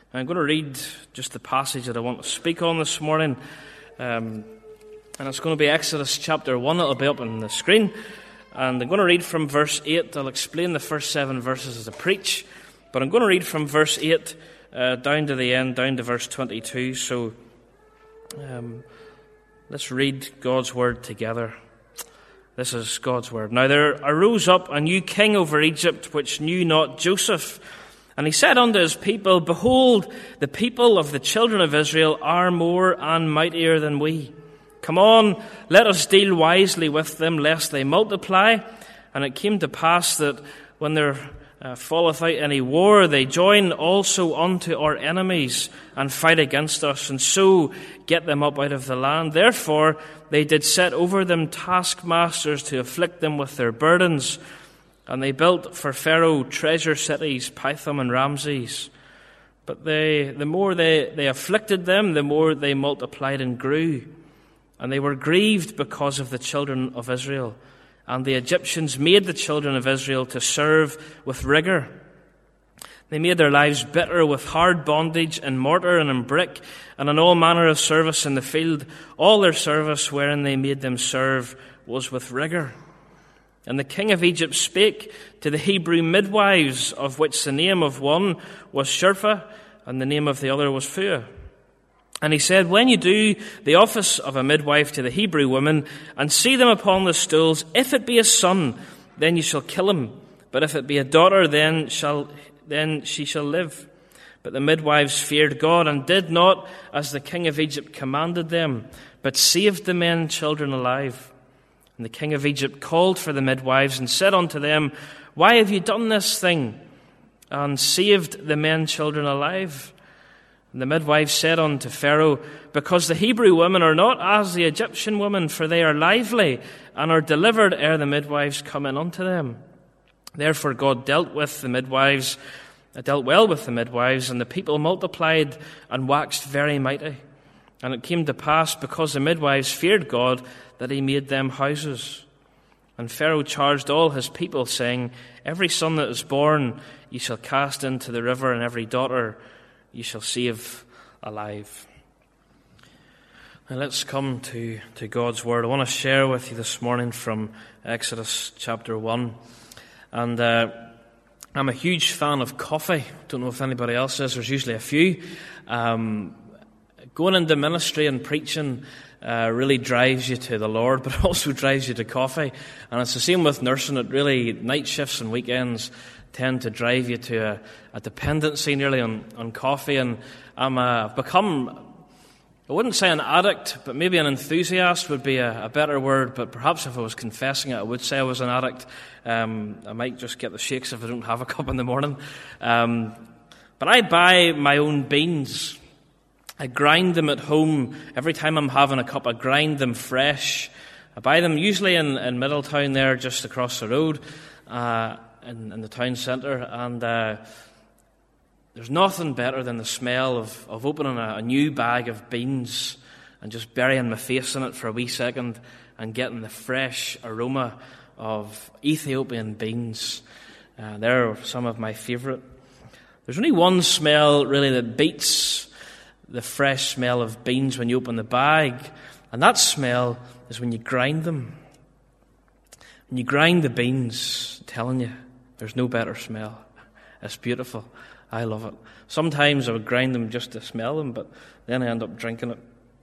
I'm going to read just the passage that I want to speak on this morning. And it's going to be Exodus chapter 1. It'll be up on the screen. And I'm going to read from verse 8. I'll explain the first 7 verses as I preach. But I'm going to read from verse 8 down to the end, down to verse 22. So let's read God's word together. This is God's word. Now there arose up a new king over Egypt, which knew not Joseph. And he said unto his people, Behold, the people of the children of Israel are more and mightier than we. Come on, let us deal wisely with them, lest they multiply. And it came to pass that when there falleth out any war, they join also unto our enemies, and fight against us, and so get them up out of the land. Therefore they did set over them taskmasters to afflict them with their burdens. And they built for Pharaoh treasure cities, Pithom and Ramses. But the more they afflicted them, the more they multiplied and grew. And they were grieved because of the children of Israel. And the Egyptians made the children of Israel to serve with rigor. They made their lives bitter with hard bondage in mortar and in brick, and in all manner of service in the field. All their service wherein they made them serve was with rigor. And the king of Egypt spake to the Hebrew midwives, of which the name of one was Shiphrah, and the name of the other was Puah. And he said, When you do the office of a midwife to the Hebrew women, and see them upon the stools, if it be a son, then you shall kill him. But if it be a daughter, then she shall live. But the midwives feared God, and did not as the king of Egypt commanded them, but saved the men and children alive. And the king of Egypt called for the midwives, and said unto them, Why have you done this thing, and saved the men and children alive? And the midwives said unto Pharaoh, Because the Hebrew women are not as the Egyptian women, for they are lively, and are delivered ere the midwives come in unto them. Therefore God dealt well with the midwives, and the people multiplied and waxed very mighty. And it came to pass, because the midwives feared God, that he made them houses. And Pharaoh charged all his people, saying, Every son that is born ye shall cast into the river, and every daughter ye shall save alive. Now let's come to God's word. I want to share with you this morning from Exodus chapter 1. And I'm a huge fan of coffee. Don't know if anybody else is. There's usually a few. Going into ministry and preaching really drives you to the Lord, but it also drives you to coffee. And it's the same with nursing. It really, night shifts and weekends tend to drive you to a dependency nearly on coffee. And I've become, I wouldn't say an addict, but maybe an enthusiast would be a better word. But perhaps if I was confessing it, I would say I was an addict. I might just get the shakes if I don't have a cup in the morning. But I buy my own beans. I grind them at home. Every time I'm having a cup, I grind them fresh. I buy them usually in Middletown there, just across the road, in the town centre. And there's nothing better than the smell of opening a new bag of beans and just burying my face in it for a wee second and getting the fresh aroma of Ethiopian beans. They're some of my favourite. There's only one smell really that beats the fresh smell of beans when you open the bag, and that smell is when you grind them. When you grind the beans, I'm telling you, there's no better smell. It's beautiful. I love it. Sometimes I would grind them just to smell them, but then I end up drinking it.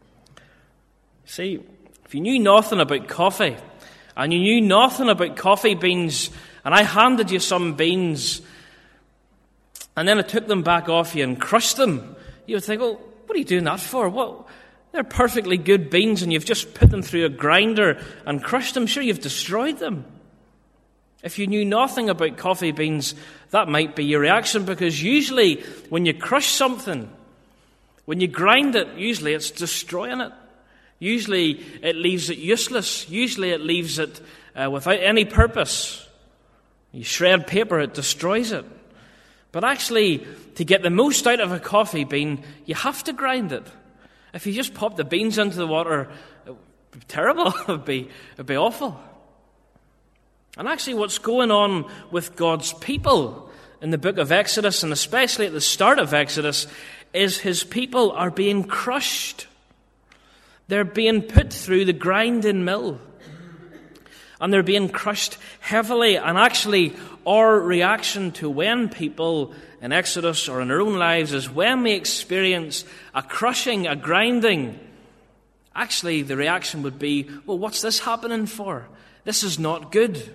See, if you knew nothing about coffee, and you knew nothing about coffee beans, and I handed you some beans, and then I took them back off you and crushed them, you would think, well, what are you doing that for? What? They're perfectly good beans, and you've just put them through a grinder and crushed them. Sure, you've destroyed them. If you knew nothing about coffee beans, that might be your reaction, because usually when you crush something, when you grind it, usually it's destroying it. Usually it leaves it useless. Usually it leaves it without any purpose. You shred paper, it destroys it. But actually, to get the most out of a coffee bean, you have to grind it. If you just pop the beans into the water, it would be terrible. It would be awful. And actually what's going on with God's people in the book of Exodus, and especially at the start of Exodus, is his people are being crushed. They're being put through the grinding mill. And they're being crushed heavily. And actually, our reaction to when people in Exodus or in our own lives is when we experience a crushing, a grinding, actually the reaction would be, well, what's this happening for? This is not good.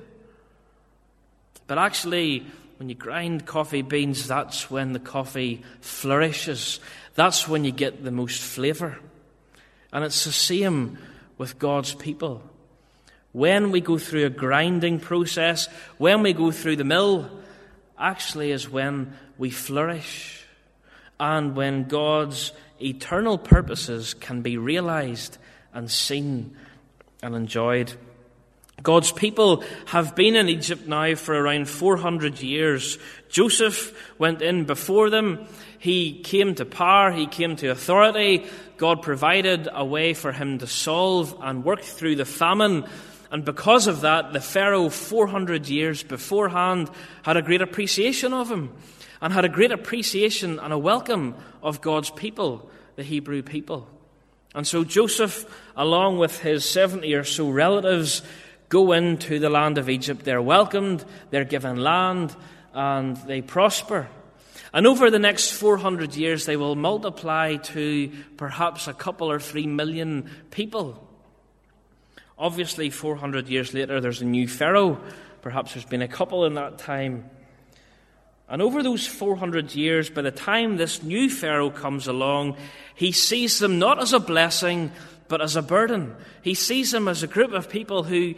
But actually, when you grind coffee beans, that's when the coffee flourishes. That's when you get the most flavour. And it's the same with God's people. When we go through a grinding process, when we go through the mill, actually is when we flourish. And when God's eternal purposes can be realized and seen and enjoyed. God's people have been in Egypt now for around 400 years. Joseph went in before them. He came to power. He came to authority. God provided a way for him to solve and work through the famine. And because of that, the Pharaoh 400 years beforehand had a great appreciation of him and had a great appreciation and a welcome of God's people, the Hebrew people. And so Joseph, along with his 70 or so relatives, go into the land of Egypt. They're welcomed, they're given land, and they prosper. And over the next 400 years, they will multiply to perhaps a couple or 3 million people. Obviously, 400 years later, there's a new Pharaoh. Perhaps there's been a couple in that time. And over those 400 years, by the time this new Pharaoh comes along, he sees them not as a blessing, but as a burden. He sees them as a group of people who,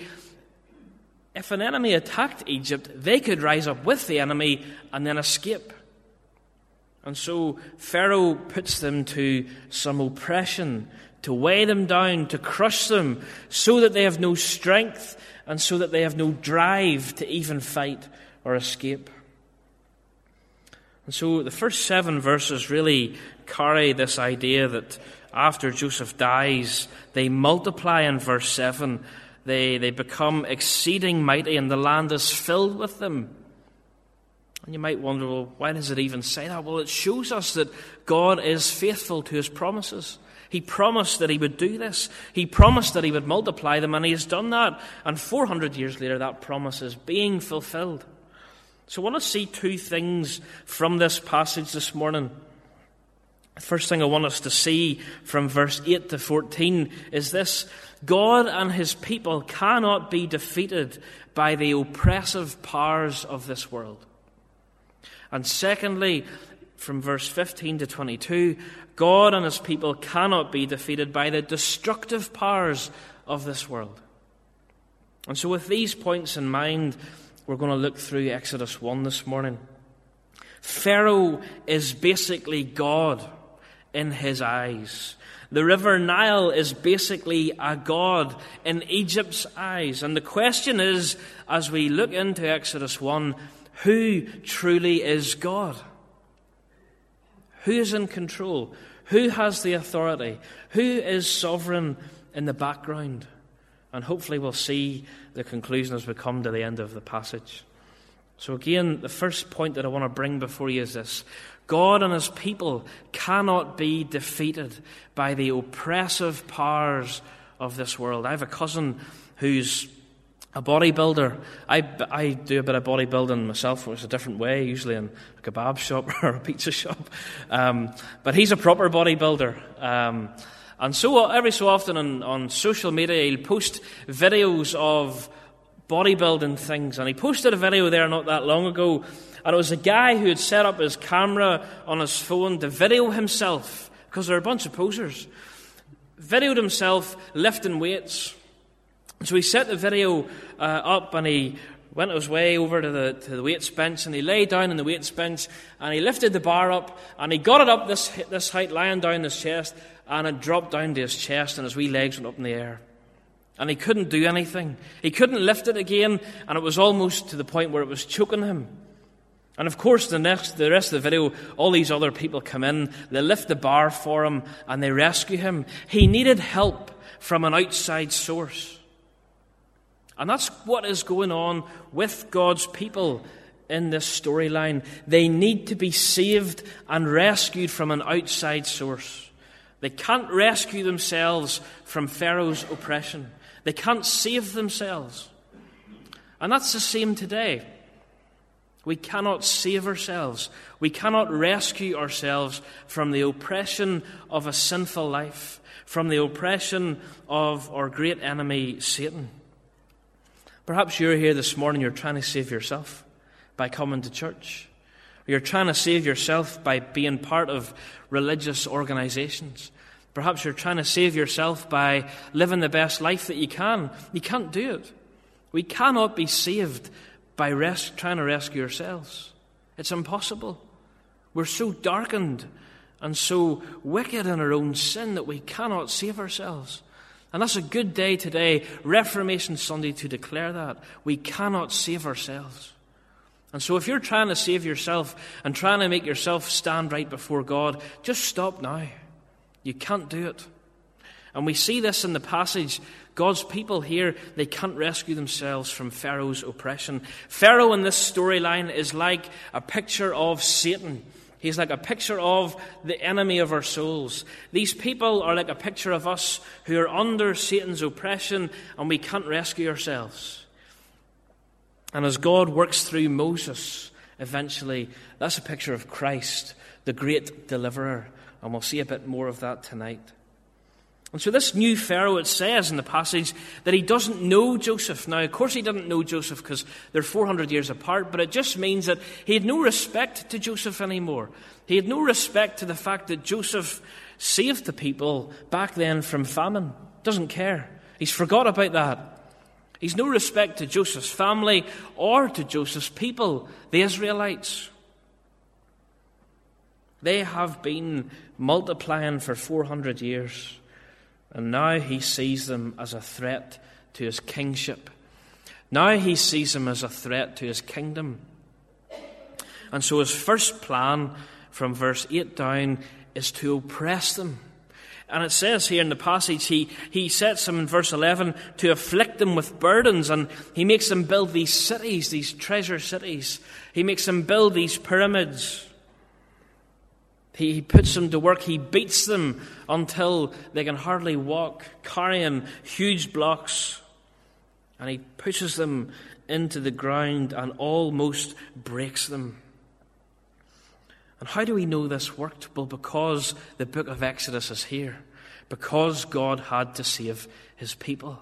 if an enemy attacked Egypt, they could rise up with the enemy and then escape. And so Pharaoh puts them to some oppression, to weigh them down, to crush them, so that they have no strength and so that they have no drive to even fight or escape. And so the first 7 verses really carry this idea that after Joseph dies, they multiply in verse 7. They become exceeding mighty, and the land is filled with them. And you might wonder, well, why does it even say that? Well, it shows us that God is faithful to his promises. He promised that he would do this. He promised that he would multiply them, and he has done that. And 400 years later, that promise is being fulfilled. So I want to see 2 things from this passage this morning. The first thing I want us to see from verse 8 to 14 is this: God and his people cannot be defeated by the oppressive powers of this world. And secondly, from verse 15 to 22, God and his people cannot be defeated by the destructive powers of this world. And so with these points in mind, we're going to look through Exodus 1 this morning. Pharaoh is basically God in his eyes. The river Nile is basically a god in Egypt's eyes. And the question is, as we look into Exodus 1, who truly is God? Who is in control? Who has the authority? Who is sovereign in the background? And hopefully we'll see the conclusion as we come to the end of the passage. So again, the first point that I want to bring before you is this: God and his people cannot be defeated by the oppressive powers of this world. I have a cousin who's a bodybuilder. I do a bit of bodybuilding myself. It's a different way, usually in a kebab shop or a pizza shop. But he's a proper bodybuilder. And so every so often on social media, he'll post videos of bodybuilding things. And he posted a video there not that long ago. And it was a guy who had set up his camera on his phone to video himself, because there are a bunch of posers. Videoed himself lifting weights. So he set the video up, and he went his way over to the weights bench, and he lay down on the weights bench, and he lifted the bar up, and he got it up this height, lying down his chest, and it dropped down to his chest, and his wee legs went up in the air. And he couldn't do anything. He couldn't lift it again, and it was almost to the point where it was choking him. And of course, the rest of the video, all these other people come in, they lift the bar for him, and they rescue him. He needed help from an outside source. And that's what is going on with God's people in this storyline. They need to be saved and rescued from an outside source. They can't rescue themselves from Pharaoh's oppression. They can't save themselves. And that's the same today. We cannot save ourselves. We cannot rescue ourselves from the oppression of a sinful life, from the oppression of our great enemy, Satan. Perhaps you're here this morning, you're trying to save yourself by coming to church. You're trying to save yourself by being part of religious organizations. Perhaps you're trying to save yourself by living the best life that you can. You can't do it. We cannot be saved by trying to rescue ourselves. It's impossible. We're so darkened and so wicked in our own sin that we cannot save ourselves. And that's a good day today, Reformation Sunday, to declare that. We cannot save ourselves. And so if you're trying to save yourself and trying to make yourself stand right before God, just stop now. You can't do it. And we see this in the passage. God's people here, they can't rescue themselves from Pharaoh's oppression. Pharaoh in this storyline is like a picture of Satan. He's like a picture of the enemy of our souls. These people are like a picture of us who are under Satan's oppression and we can't rescue ourselves. And as God works through Moses, eventually, that's a picture of Christ, the great deliverer. And we'll see a bit more of that tonight. And so this new Pharaoh, it says in the passage that he doesn't know Joseph. Now, of course he didn't know Joseph because they're 400 years apart, but it just means that he had no respect to Joseph anymore. He had no respect to the fact that Joseph saved the people back then from famine. Doesn't care. He's forgot about that. He's no respect to Joseph's family or to Joseph's people, the Israelites. They have been multiplying for 400 years. And now he sees them as a threat to his kingship. Now he sees them as a threat to his kingdom. And so his first plan from verse 8 down is to oppress them. And it says here in the passage, he sets them in verse 11 to afflict them with burdens. And he makes them build these cities, these treasure cities. He makes them build these pyramids. He puts them to work. He beats them until they can hardly walk, carrying huge blocks. And he pushes them into the ground and almost breaks them. And how do we know this worked? Well, because the book of Exodus is here. Because God had to save his people.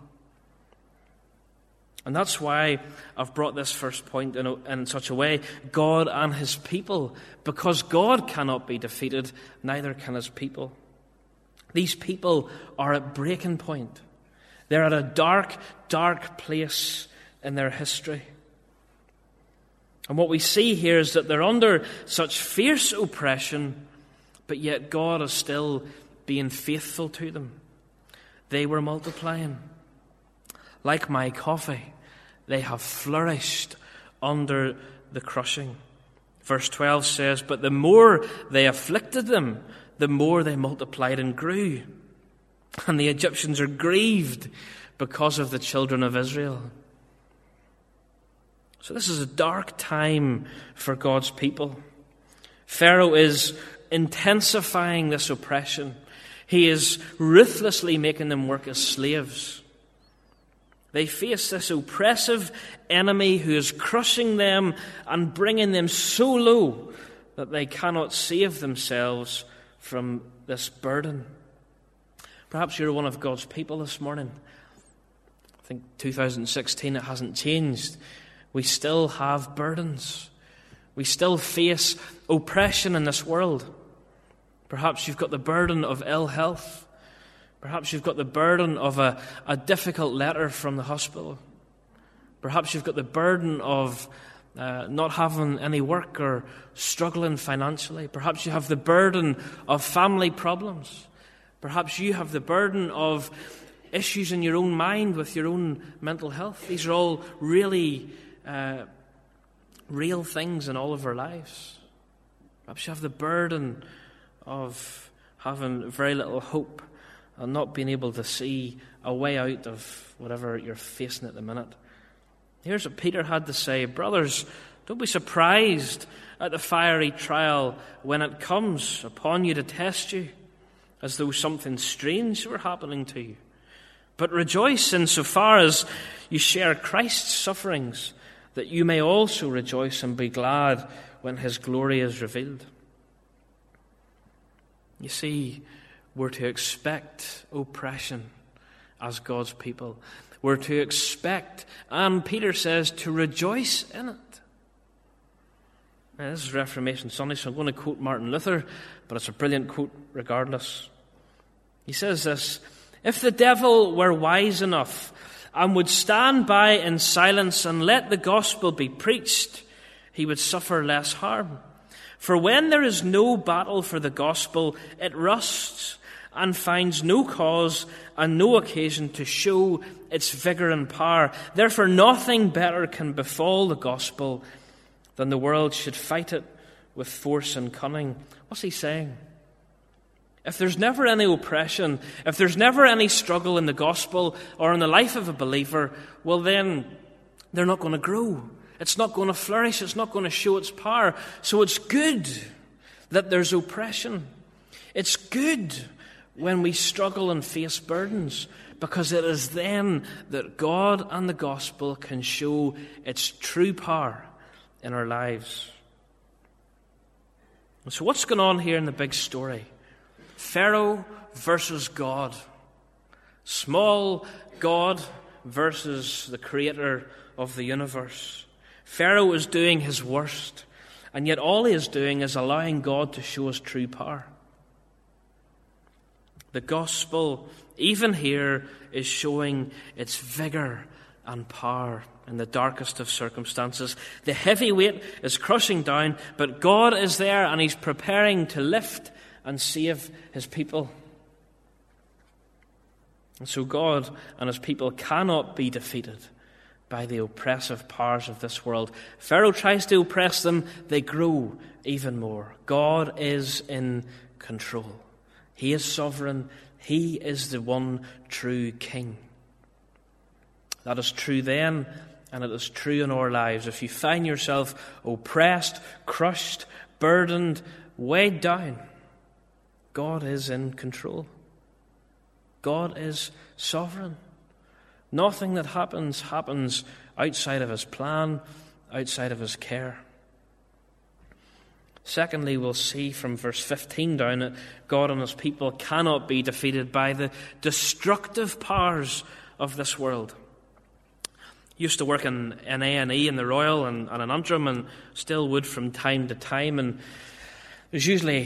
And that's why I've brought this first point in such a way. God and his people. Because God cannot be defeated, neither can his people. These people are at breaking point. They're at a dark, dark place in their history. And what we see here is that they're under such fierce oppression, but yet God is still being faithful to them. They were multiplying. Like my coffee, they have flourished under the crushing. Verse 12 says, but the more they afflicted them, the more they multiplied and grew. And the Egyptians are grieved because of the children of Israel. So this is a dark time for God's people. Pharaoh is intensifying this oppression. He is ruthlessly making them work as slaves. They face this oppressive enemy who is crushing them and bringing them so low that they cannot save themselves from this burden. Perhaps you're one of God's people this morning. I think 2016, it hasn't changed. We still have burdens. We still face oppression in this world. Perhaps you've got the burden of ill health. Perhaps you've got the burden of a difficult letter from the hospital. Perhaps you've got the burden of not having any work or struggling financially. Perhaps you have the burden of family problems. Perhaps you have the burden of issues in your own mind with your own mental health. These are all really real things in all of our lives. Perhaps you have the burden of having very little hope and not being able to see a way out of whatever you're facing at the minute. Here's what Peter had to say. Brothers, Don't be surprised at the fiery trial when it comes upon you to test you, as though something strange were happening to you. But rejoice insofar as you share Christ's sufferings, that you may also rejoice and be glad when his glory is revealed. You see, we're to expect oppression as God's people. We're to expect, and Peter says, to rejoice in it. Now, this is Reformation Sunday, so I'm going to quote Martin Luther, but it's a brilliant quote regardless. He says this: "If the devil were wise enough and would stand by in silence and let the gospel be preached, he would suffer less harm. For when there is no battle for the gospel, it rusts and finds no cause and no occasion to show its vigour and power. Therefore nothing better can befall the gospel than the world should fight it with force and cunning." What's he saying? If there's never any oppression, if there's never any struggle in the gospel or in the life of a believer, well then, they're not going to grow. It's not going to flourish. It's not going to show its power. So it's good that there's oppression. It's good when we struggle and face burdens, because it is then that God and the gospel can show its true power in our lives. And so what's going on here in the big story? Pharaoh versus God. Small God versus the creator of the universe. Pharaoh is doing his worst, and yet all he is doing is allowing God to show his true power. The gospel, even here, is showing its vigour and power in the darkest of circumstances. The heavy weight is crushing down, but God is there and he's preparing to lift and save his people. And so God and his people cannot be defeated by the oppressive powers of this world. Pharaoh tries to oppress them, they grow even more. God is in control. He is sovereign. He is the one true king. That is true then, and it is true in our lives. If you find yourself oppressed, crushed, burdened, weighed down, God is in control. God is sovereign. Nothing that happens outside of his plan, outside of his care. Secondly, we'll see from verse 15 down that God and his people cannot be defeated by the destructive powers of this world. Used to work in A&E in the Royal and in Antrim, and still would from time to time, and there's usually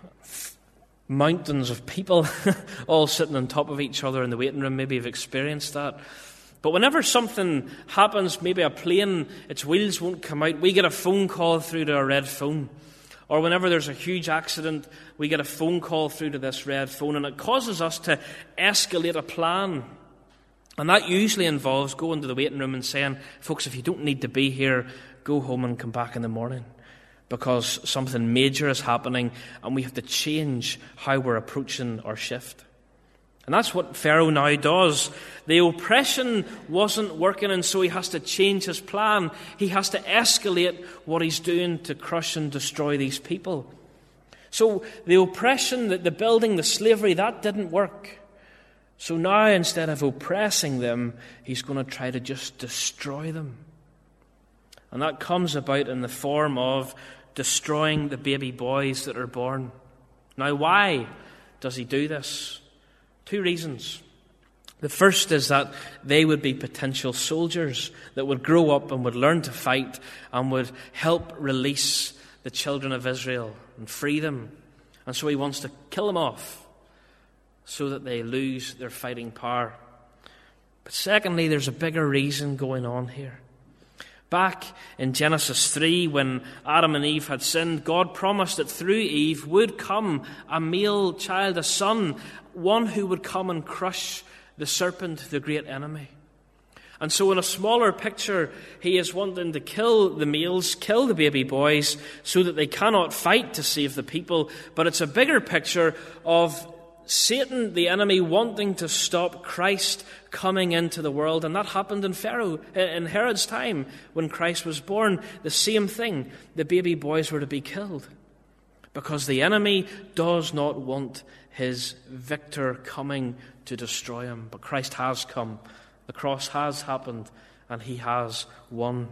mountains of people all sitting on top of each other in the waiting room. Maybe you've experienced that. But whenever something happens, maybe a plane, its wheels won't come out, we get a phone call through to a red phone. Or whenever there's a huge accident, we get a phone call through to this red phone, and it causes us to escalate a plan. And that usually involves going to the waiting room and saying, folks, if you don't need to be here, go home and come back in the morning, because something major is happening and we have to change how we're approaching our shift. And that's what Pharaoh now does. The oppression wasn't working, and so he has to change his plan. He has to escalate what he's doing to crush and destroy these people. So the oppression, the building, the slavery, that didn't work. So now, instead of oppressing them, he's going to try to just destroy them. And that comes about in the form of destroying the baby boys that are born. Now, why does he do this? 2 reasons. The first is that they would be potential soldiers that would grow up and would learn to fight and would help release the children of Israel and free them. And so he wants to kill them off so that they lose their fighting power. But secondly, there's a bigger reason going on here. Back in Genesis 3, when Adam and Eve had sinned, God promised that through Eve would come a male child, a son, one who would come and crush the serpent, the great enemy. And so in a smaller picture, he is wanting to kill the males, kill the baby boys, so that they cannot fight to save the people. But it's a bigger picture of Satan, the enemy, wanting to stop Christ coming into the world. And that happened in Herod's time when Christ was born. The same thing. The baby boys were to be killed. Because the enemy does not want his victor coming to destroy him. But Christ has come. The cross has happened, and he has won.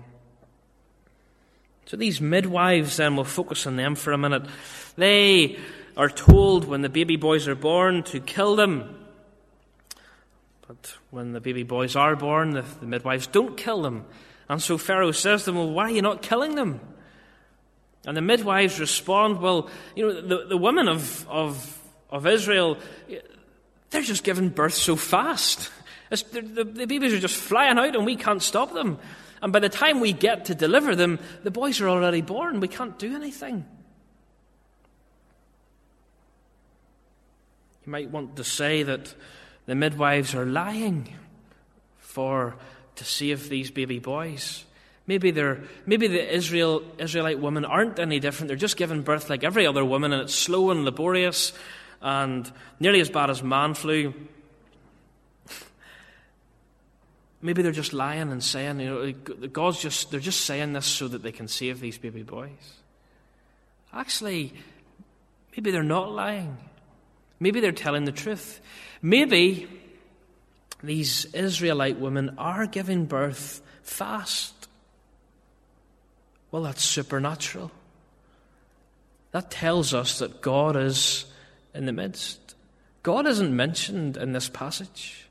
So these midwives, then, we'll focus on them for a minute. They are told when the baby boys are born to kill them. But when the baby boys are born, the midwives don't kill them. And so Pharaoh says to them, well, why are you not killing them? And the midwives respond, well, the women of Israel, they're just giving birth so fast. The babies are just flying out and we can't stop them. And by the time we get to deliver them, the boys are already born. We can't do anything. You might want to say that the midwives are lying to save these baby boys. Maybe the Israelite women aren't any different. They're just giving birth like every other woman, and it's slow and laborious and nearly as bad as man flu. Maybe they're just lying and saying, they're just saying this so that they can save these baby boys. Actually, maybe they're not lying. Maybe they're telling the truth. Maybe these Israelite women are giving birth fast. Well, that's supernatural. That tells us that God is in the midst. God isn't mentioned in this passage.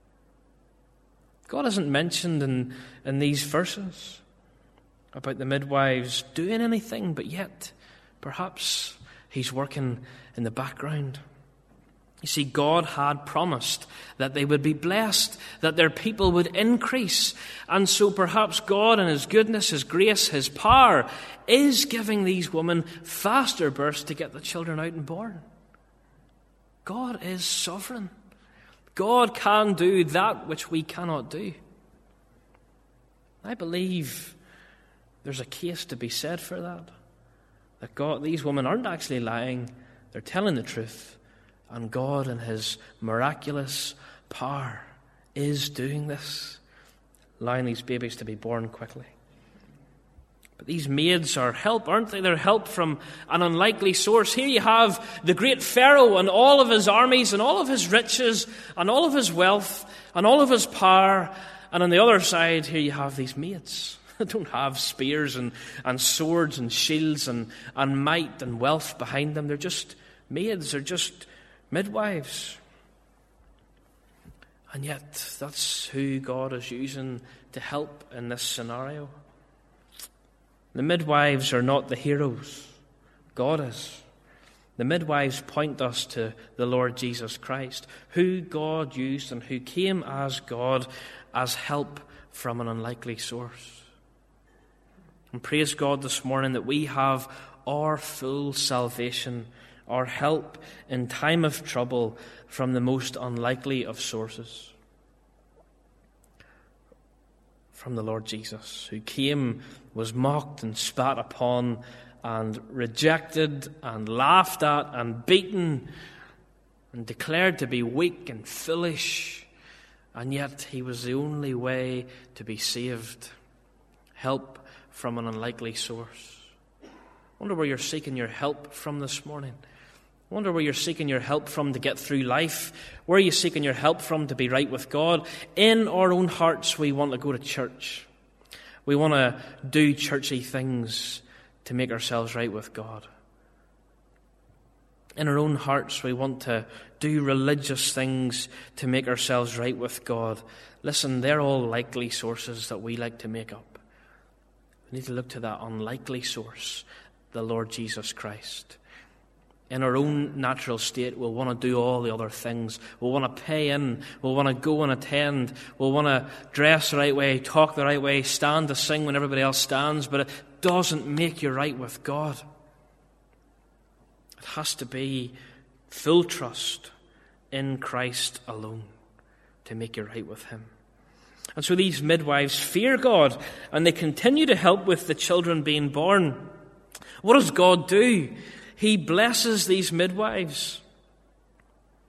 God isn't mentioned in these verses about the midwives doing anything, but yet perhaps he's working in the background. You see, God had promised that they would be blessed, that their people would increase. And so perhaps God in his goodness, his grace, his power is giving these women faster births to get the children out and born. God is sovereign. God can do that which we cannot do. I believe there's a case to be said for that. That these women aren't actually lying, they're telling the truth. And God in his miraculous power is doing this, allowing these babies to be born quickly. But these maids are help, aren't they? They're help from an unlikely source. Here you have the great Pharaoh and all of his armies and all of his riches and all of his wealth and all of his power. And on the other side, here you have these maids. They don't have spears and swords and shields and might and wealth behind them. They're just maids. They're just midwives. And yet, that's who God is using to help in this scenario. The midwives are not the heroes. God is. The midwives point us to the Lord Jesus Christ, who God used and who came as God as help from an unlikely source. And praise God this morning that we have our full salvation, our help in time of trouble from the most unlikely of sources. From the Lord Jesus, who came, was mocked and spat upon and rejected and laughed at and beaten and declared to be weak and foolish, and yet he was the only way to be saved. Help from an unlikely source. I wonder where you're seeking your help from this morning. I wonder where you're seeking your help from to get through life. Where are you seeking your help from to be right with God? In our own hearts, we want to go to church. We want to do churchy things to make ourselves right with God. In our own hearts, we want to do religious things to make ourselves right with God. Listen, they're all likely sources that we like to make up. We need to look to that unlikely source, the Lord Jesus Christ. In our own natural state, we'll want to do all the other things. We'll want to pay in. We'll want to go and attend. We'll want to dress the right way, talk the right way, stand to sing when everybody else stands. But it doesn't make you right with God. It has to be full trust in Christ alone to make you right with him. And so these midwives fear God, and they continue to help with the children being born. What does God do? He blesses these midwives.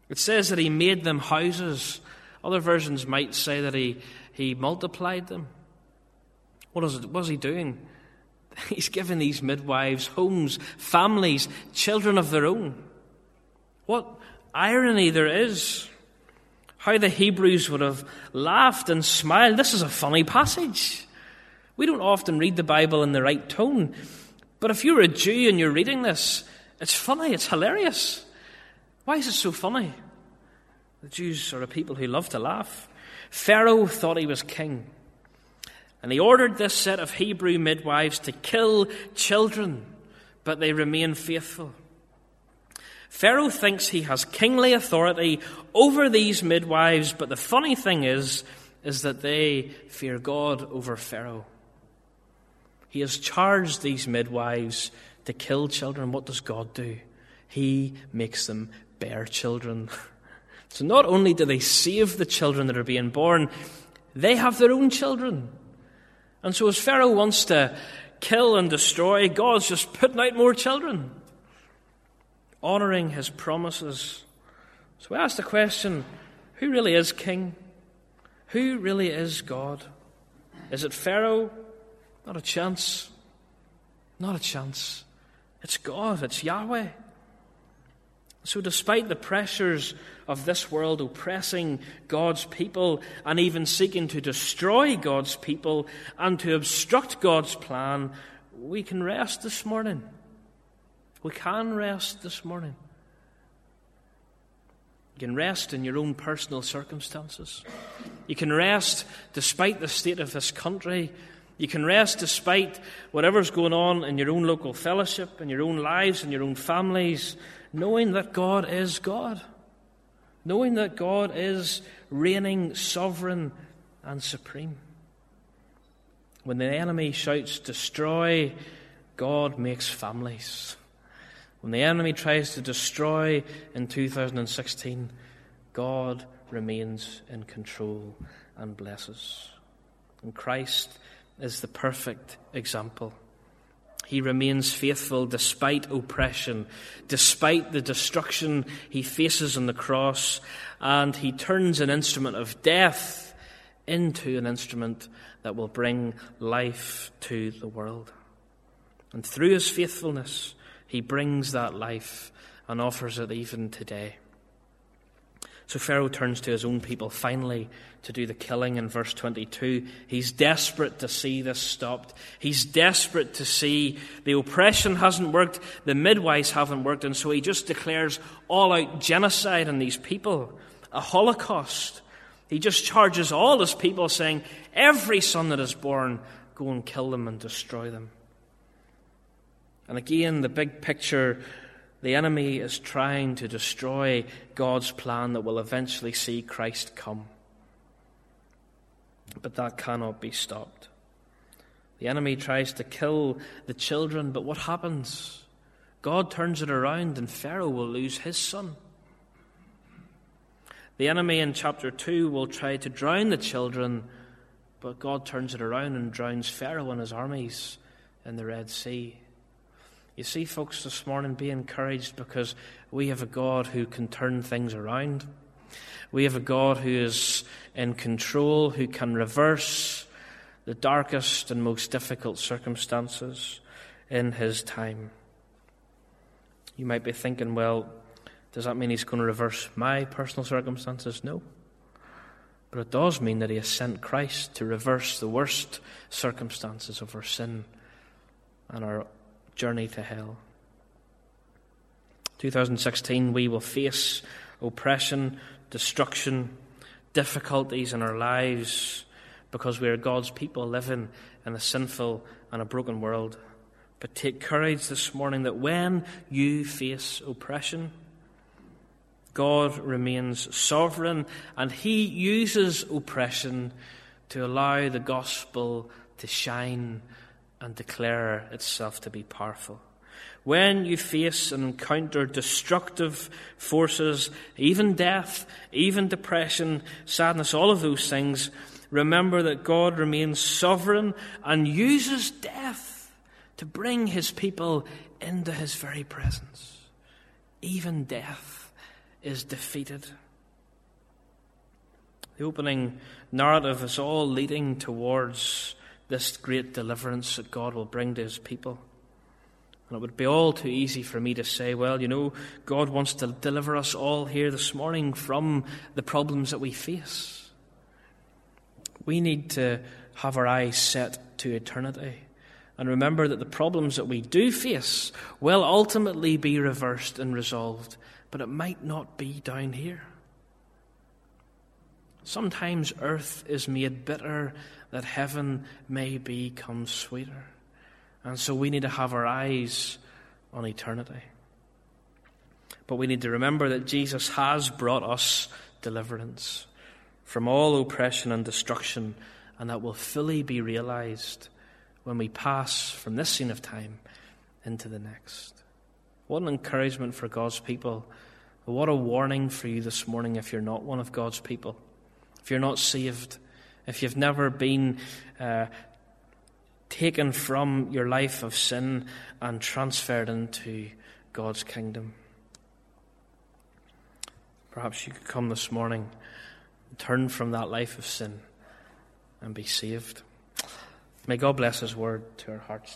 It says that he made them houses. Other versions might say that he multiplied them. What is he doing? He's given these midwives homes, families, children of their own. What irony there is. How the Hebrews would have laughed and smiled. This is a funny passage. We don't often read the Bible in the right tone. But if you're a Jew and you're reading this, it's funny, it's hilarious. Why is it so funny? The Jews are a people who love to laugh. Pharaoh thought he was king. And he ordered this set of Hebrew midwives to kill children, but they remain faithful. Pharaoh thinks he has kingly authority over these midwives, but the funny thing is that they fear God over Pharaoh. He has charged these midwives to kill children. What does God do? He makes them bear children. So not only do they save the children that are being born, they have their own children. And so as Pharaoh wants to kill and destroy, God's just putting out more children, honouring his promises. So we ask the question, who really is king? Who really is God? Is it Pharaoh? Not a chance. Not a chance. It's God. It's Yahweh. So despite the pressures of this world oppressing God's people and even seeking to destroy God's people and to obstruct God's plan, we can rest this morning. We can rest this morning. You can rest in your own personal circumstances. You can rest despite the state of this country. You can rest despite whatever's going on in your own local fellowship, in your own lives, in your own families, knowing that God is God. Knowing that God is reigning, sovereign, and supreme. When the enemy shouts, destroy, God makes families. When the enemy tries to destroy in 2016, God remains in control and blesses. And Christ is the perfect example. He remains faithful despite oppression, despite the destruction he faces on the cross, and he turns an instrument of death into an instrument that will bring life to the world. And through his faithfulness, he brings that life and offers it even today. So Pharaoh turns to his own people finally to do the killing in verse 22. He's desperate to see this stopped. He's desperate to see the oppression hasn't worked, the midwives haven't worked, and so he just declares all-out genocide on these people, a Holocaust. He just charges all his people saying, every son that is born, go and kill them and destroy them. And again, the big picture, the enemy is trying to destroy God's plan that will eventually see Christ come. But that cannot be stopped. The enemy tries to kill the children, but what happens? God turns it around and Pharaoh will lose his son. The enemy in chapter 2 will try to drown the children, but God turns it around and drowns Pharaoh and his armies in the Red Sea. You see, folks, this morning, be encouraged because we have a God who can turn things around. We have a God who is in control, who can reverse the darkest and most difficult circumstances in his time. You might be thinking, well, does that mean he's going to reverse my personal circumstances? No. But it does mean that he has sent Christ to reverse the worst circumstances of our sin and our journey to hell. 2016, we will face oppression, destruction, difficulties in our lives because we are God's people living in a sinful and a broken world. But take courage this morning that when you face oppression, God remains sovereign and he uses oppression to allow the gospel to shine and declare itself to be powerful. When you face and encounter destructive forces, even death, even depression, sadness, all of those things, remember that God remains sovereign and uses death to bring his people into his very presence. Even death is defeated. The opening narrative is all leading towards this great deliverance that God will bring to his people. And it would be all too easy for me to say, well, God wants to deliver us all here this morning from the problems that we face. We need to have our eyes set to eternity and remember that the problems that we do face will ultimately be reversed and resolved, but it might not be down here. Sometimes earth is made bitter that heaven may become sweeter. And so we need to have our eyes on eternity. But we need to remember that Jesus has brought us deliverance from all oppression and destruction, and that will fully be realized when we pass from this scene of time into the next. What an encouragement for God's people. What a warning for you this morning if you're not one of God's people. If you're not saved, if you've never been taken from your life of sin and transferred into God's kingdom. Perhaps you could come this morning, turn from that life of sin and be saved. May God bless his word to our hearts.